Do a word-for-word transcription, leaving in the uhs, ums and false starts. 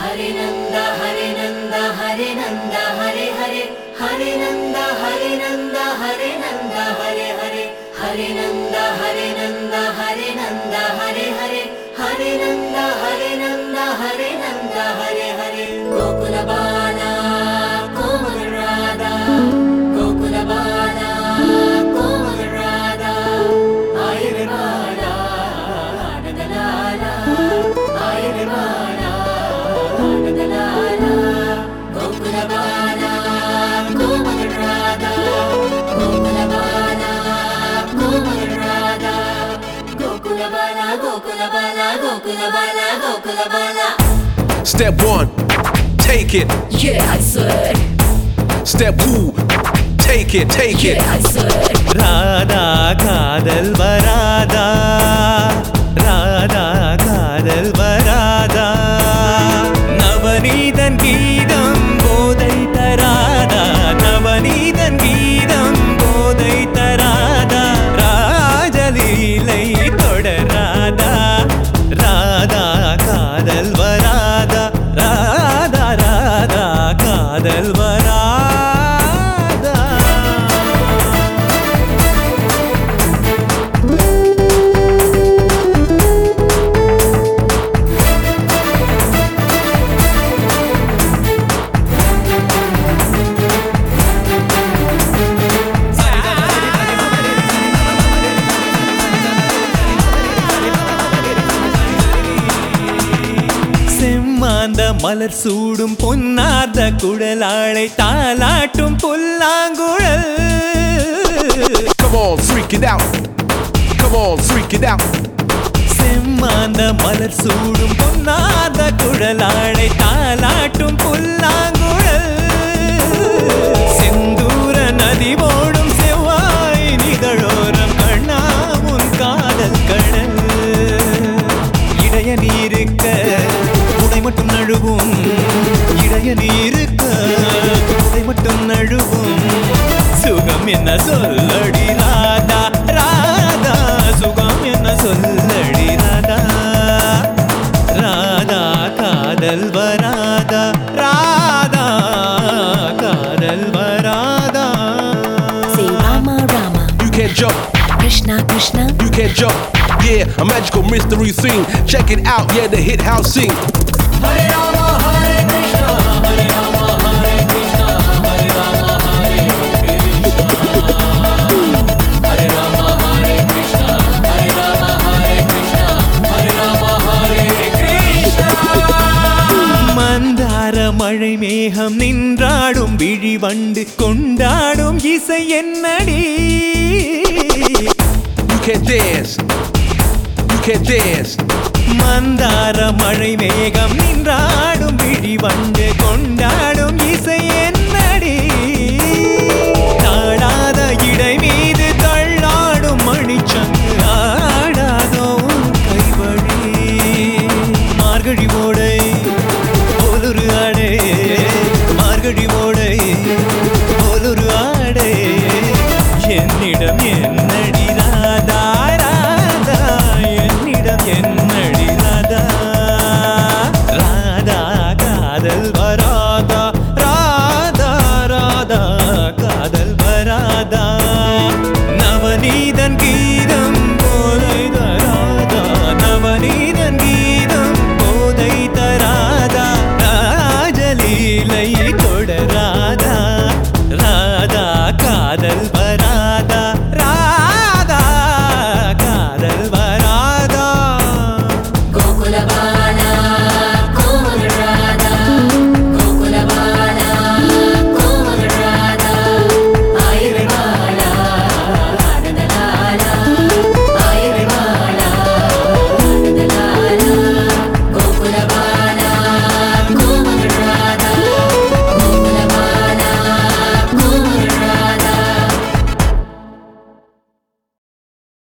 Hare Nanda, Hare Nanda, Hare Nanda, Hare Hare, Hare Nanda, Hare Nanda, Hare Nanda, Hare Hare, Hare Nanda, Hare Nanda, Hare Nanda, Hare Hare, Hare Nanda, Hare Nanda, Hare Nanda, Hare Hare. Gokula Bala, Komal Radha, Gokula Bala, Komal Radha, Ayare Bala, Nadalala, Ayare Bala, Nadalala, Gokula Bala, Komal Radha, Gokula Bala, Komal Radha, Gokula Bala, Gokula Bala, Gokula Bala, Gokula Bala. Step one, take it. Yeah, I said. Step two, take it, take it. Yeah, I said. Radha Kadal Varada, Radha Kadal Varada, Navanidan Geedam Bodai Tarada, Navanidan Geedam Bodai Tarada, Rajalilai Todarada, Radha Kadal Varada, Radha Radha Kadal Varada. செம்மாந்த மலர் சூடும் பொன்னார்ந்த குழலாளை தாலாட்டும் புல்லாங்குழல். Come on, freak it out. Come on, freak it out. செம்மாந்த மலர் சூடும் பொன்னார்ந்த குழலாளை தாலாட்டும் புல்லாங்குழல். செந்தூர நதி ஓடும் செவ்வாய் நிதழோரம் கண்ணாமுன் காதல் கடல். இடைய நீருக்க உடை மட்டும் நழுவும், இடைய நீருக்க உடை மட்டும் நழுவும். சுகம் என்ன சொல்லடி ராதா, ராதா சுகம் என்ன சொல்லடி ராதா. ராதா காதல் வராதா, ராதா காதல் வராதா. Say Rama, Rama, You can't jump, Krishna, Krishna. you can't jump. Yeah, a magical mystery scene. Check it out, yeah, the hit house sing. Hare Rama, Hare Krishna, Hare Rama, Hare Krishna, Hare Rama, Hare Krishna, Hare Rama, Hare Krishna, Hare Rama, Hare Krishna, Hare Rama, Hare Krishna. மந்தார மழை மேகம் நின்றாடும் விழிவண்டு கொண்டாடும் இசை என்னடி. You can't dance, you can't dance. மந்தார மழை மேகம் நின்றாடும் விழிவண்டு கொண்டாடும் இசை என்னடி. தாழாத இடை மீது தள்ளாடும் மணிச்சங்கு ஆடாதோ உன் கைவழி. மார்கழி ஓடை